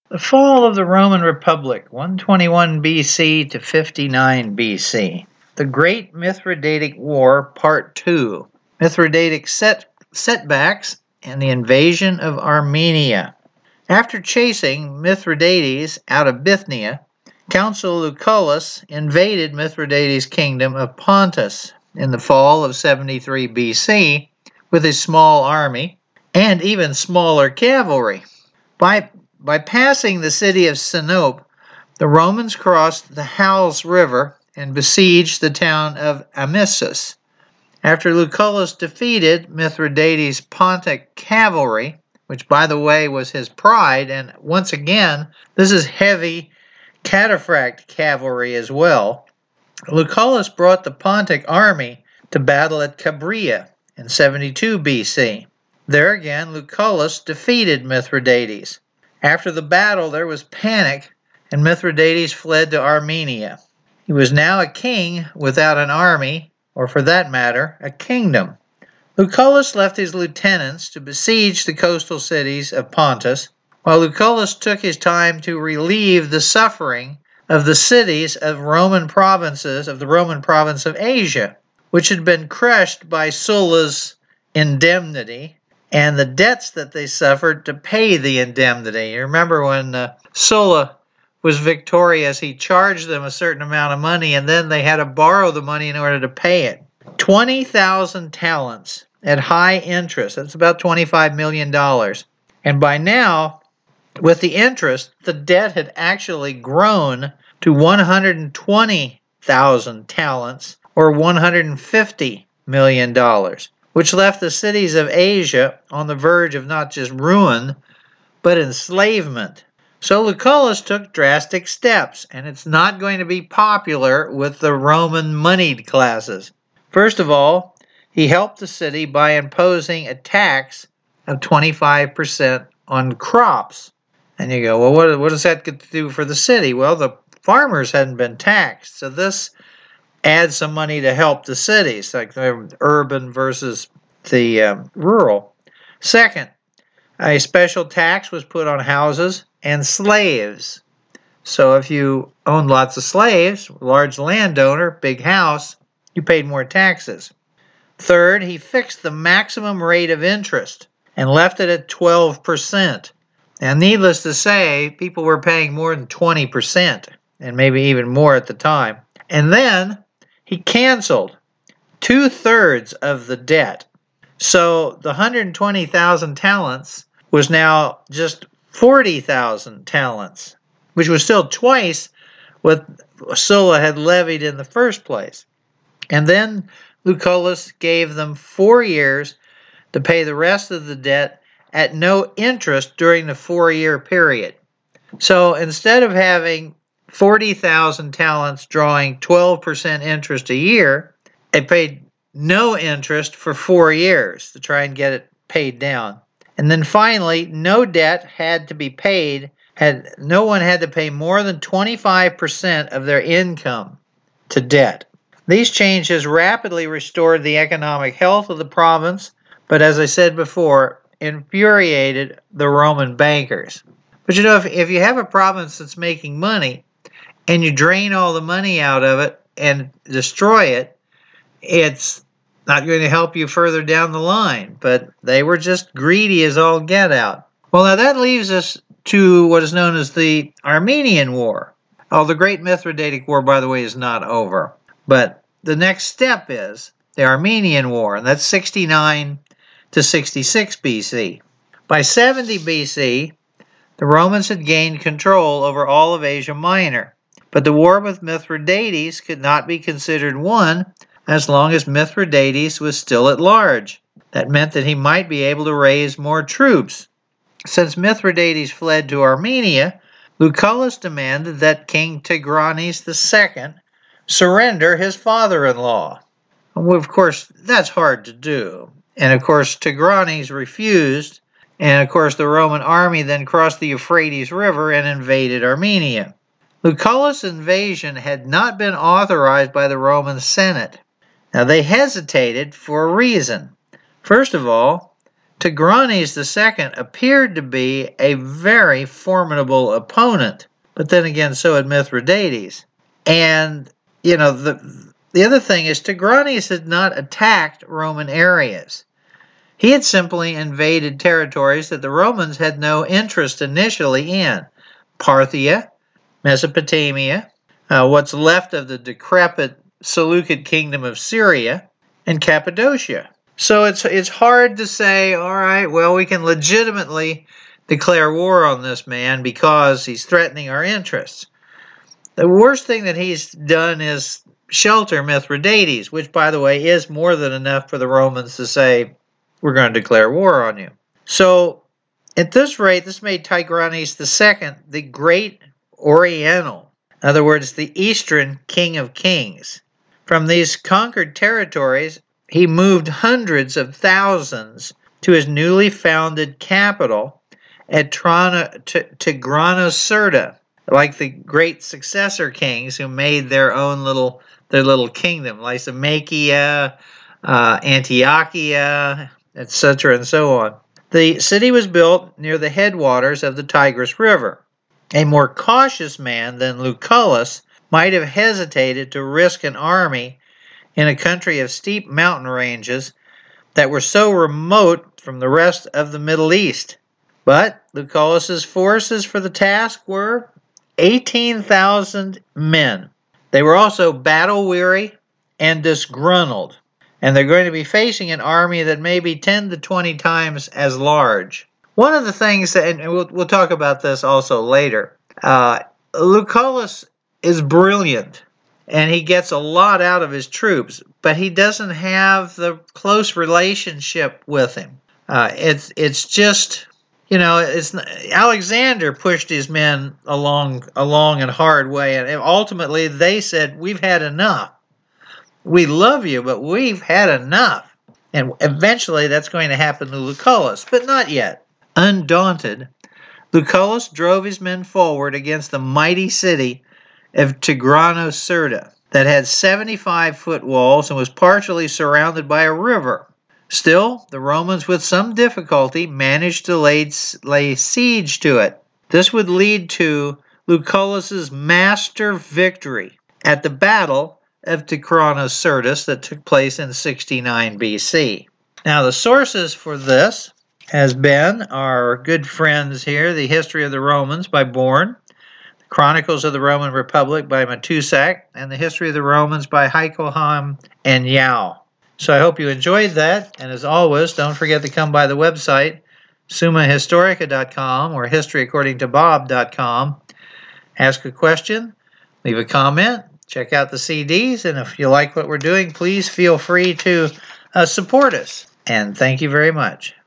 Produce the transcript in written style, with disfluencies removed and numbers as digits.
The fall of the Roman Republic, 121 BC to 59 BC. The Great Mithridatic War, Part 2. Mithridatic setbacks and the invasion of Armenia. After chasing Mithridates out of Bithynia, Consul Lucullus invaded Mithridates' kingdom of Pontus in the fall of 73 BC with his small army and even smaller cavalry. By passing the city of Sinope, the Romans crossed the Halys River and besieged the town of Amissus. After Lucullus defeated Mithridates' Pontic cavalry, which by the way was his pride, and once again, this is heavy cataphract cavalry as well, Lucullus brought the Pontic army to battle at Cabria in 72 BC. There again, Lucullus defeated Mithridates. After the battle, there was panic, and Mithridates fled to Armenia. He was now a king without an army, or for that matter, a kingdom. Lucullus left his lieutenants to besiege the coastal cities of Pontus, while Lucullus took his time to relieve the suffering of the cities of the Roman province of Asia, which had been crushed by Sulla's indemnity and the debts that they suffered to pay the indemnity. You remember when Sulla was victorious, he charged them a certain amount of money, and then they had to borrow the money in order to pay it. 20,000 talents at high interest. That's about $25 million. And by now, with the interest, the debt had actually grown to 120,000 talents, or $150 million, which left the cities of Asia on the verge of not just ruin, but enslavement. So Lucullus took drastic steps, and it's not going to be popular with the Roman moneyed classes. First of all, he helped the city by imposing a tax of 25% on crops. And you go, well, what does that get to do for the city? Well, the farmers hadn't been taxed, so this adds some money to help the cities, like the urban versus the rural. Second, a special tax was put on houses and slaves. So if you owned lots of slaves, large landowner, big house, you paid more taxes. Third, he fixed the maximum rate of interest and left it at 12%. Now, needless to say, people were paying more than 20%, and maybe even more at the time. And then he canceled 2/3 of the debt. So the 120,000 talents was now just 40,000 talents, which was still twice what Sulla had levied in the first place. And then Lucullus gave them 4 years to pay the rest of the debt at no interest during the 4-year period. So instead of having 40,000 talents drawing 12% interest a year, they paid no interest for 4 years to try and get it paid down. And then finally, no debt had to be paid. No one had to pay more than 25% of their income to debt. These changes rapidly restored the economic health of the province, but as I said before, infuriated the Roman bankers. But you know, if you have a province that's making money and you drain all the money out of it and destroy it, it's not going to help you further down the line. But they were just greedy as all get out. Well, now that leaves us to what is known as the Armenian War. Oh, the Great Mithridatic War, by the way, is not over. But the next step is the Armenian War, and that's 69 to 66 BC. By 70 BC, the Romans had gained control over all of Asia Minor, but the war with Mithridates could not be considered won as long as Mithridates was still at large. That meant that he might be able to raise more troops. Since Mithridates fled to Armenia, Lucullus demanded that King Tigranes II surrender his father-in-law. Well, of course, that's hard to do. And of course, Tigranes refused, and of course the Roman army then crossed the Euphrates River and invaded Armenia. Lucullus' invasion had not been authorized by the Roman Senate. Now they hesitated for a reason. First of all, Tigranes II appeared to be a very formidable opponent, but then again, so had Mithridates. And, the other thing is Tigranes had not attacked Roman areas. He had simply invaded territories that the Romans had no interest initially in. Parthia, Mesopotamia, what's left of the decrepit Seleucid kingdom of Syria, and Cappadocia. So it's hard to say, all right, well, we can legitimately declare war on this man because he's threatening our interests. The worst thing that he's done is shelter Mithridates, which, by the way, is more than enough for the Romans to say, we're going to declare war on you. So at this rate, this made Tigranes II the Great Oriental. In other words, the Eastern King of Kings. From these conquered territories, he moved hundreds of thousands to his newly founded capital at Tigranocerta, like the great successor kings who made their little kingdom, Lysimachia, Antiochia, etc., and so on. The city was built near the headwaters of the Tigris River. A more cautious man than Lucullus might have hesitated to risk an army in a country of steep mountain ranges that were so remote from the rest of the Middle East. But Lucullus's forces for the task were 18,000 men. They were also battle-weary and disgruntled, and they're going to be facing an army that may be 10 to 20 times as large. One of the things that, and we'll talk about this also later, Lucullus is brilliant, and he gets a lot out of his troops, but he doesn't have the close relationship with him. It's just, Alexander pushed his men along a long and hard way, and ultimately they said, we've had enough. We love you, but we've had enough. And eventually that's going to happen to Lucullus, but not yet. Undaunted, Lucullus drove his men forward against the mighty city of Tigranocerta that had 75-foot walls and was partially surrounded by a river. Still, the Romans with some difficulty managed to lay siege to it. This would lead to Lucullus's master victory at the Battle of Tigranocerta that took place in 69 BC. Now, the sources for this has been our good friends here, The History of the Romans by Bourne, The Chronicles of the Roman Republic by Matusak, and The History of the Romans by Heickelheim and Yao. So I hope you enjoyed that, and as always, don't forget to come by the website, summahistorica.com or historyaccordingtobob.com. Ask a question, leave a comment, check out the CDs, and if you like what we're doing, please feel free to support us. And thank you very much.